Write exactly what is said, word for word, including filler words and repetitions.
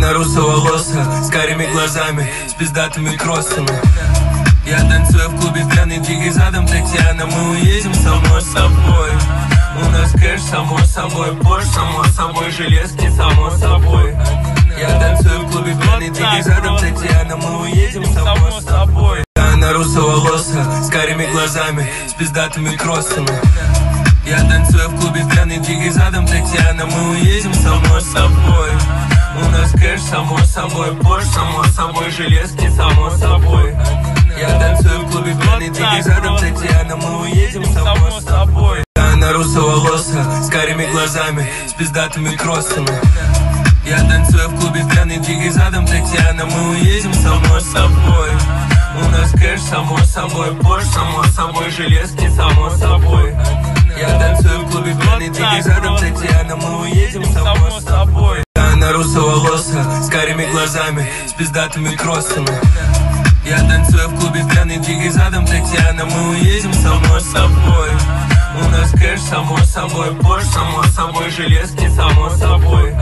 Она русоволосая, с карими глазами, с пиздатыми кроссами. Я танцую в клубе пьяный, двигай задом, Татьяна. Мы уедем, само собой. У нас кэш, само собой. Порш, само собой. Железки, само собой. Я танцую в клубе пьяный, двигай задом, Татьяна. Мы уедем, само собой. Она русоволосая, с карими глазами, с пиздатыми кроссами. Я танцую в клубе пьяный, двигай задом, Татьяна. Мы уедем, само собой. У нас кэш, само собой. Порш, само собой. Железки, само собой. Я танцую в клубе пьяный, двигай задом, Татьяна. Мы уедем, само собой. Она русоволосая, с карими глазами, с пиздатыми кроссами. Я танцую в клубе пьяный, двигай задом, Татьяна. Мы уедем, само собой. У нас кэш, само собой. Порш, само собой. Железки, само собой. Я танцую в клубе пьяный, двигай задом, Татьяна. Мы уедем, само собой. Она русоволосая, с карими глазами, с пиздатыми кроссами. Я танцую в клубе пьяный, двигай задом, Татьяна. Мы уедем, само собой. У нас кэш, само собой. Порш, само собой. Железки, само собой.